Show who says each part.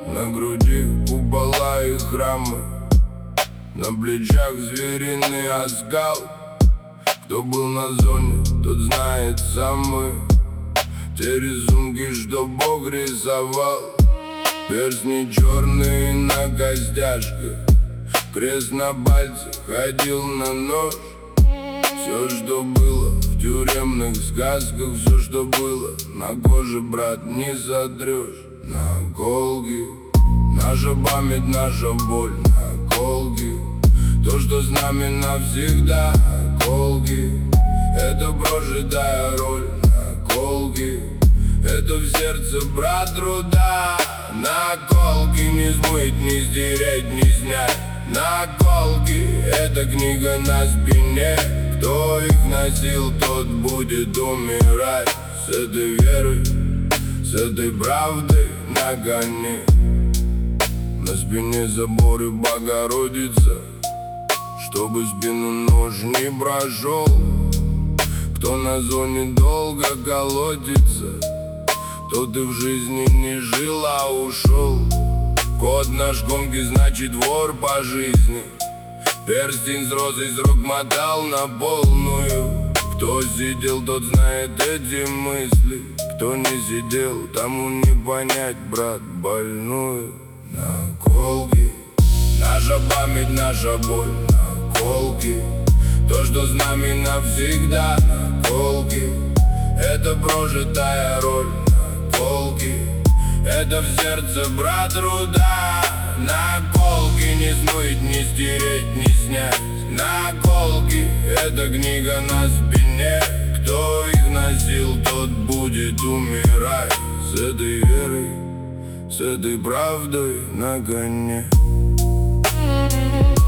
Speaker 1: На груди купола и храмы, на плечах звериный оскал. Кто был на зоне, тот знает самый те рисунки, что Бог рисовал. Перстни черные на костяшках, крест на пальце, ходил на нож. Все, что было в тюремных сказках, все, что было на коже, брат, не сотрешь. Наколки, наша память, наша боль, наколки. То, что с нами навсегда, наколки. Это прожитая роль, наколки. Это в сердце, брат, труда. Наколки не смыть, не стереть, не снять. Наколки, это книга на спине. Кто их носил, тот будет умирать. С этой верой, с этой правдой на коне. На спине заборы Богородица, чтобы спину нож не прошел. Кто на зоне долго колотится, тот и в жизни не жил, а ушел. Код наш гонки, значит вор по жизни. Перстень с розой с рук мотал на полную. Кто сидел, тот знает эти мысли. Кто не сидел, тому не понять, брат, больную. Наколки, наша память, наша боль, наколки. То, что с нами навсегда, наколки. Это прожитая роль, наколки. Это в сердце, брат, труда. Наколки не смыть, не стереть, не снять. Наколки, это книга на спине. Кто их носил, тот будет умирать. С этой верой, с этой правдой на коне.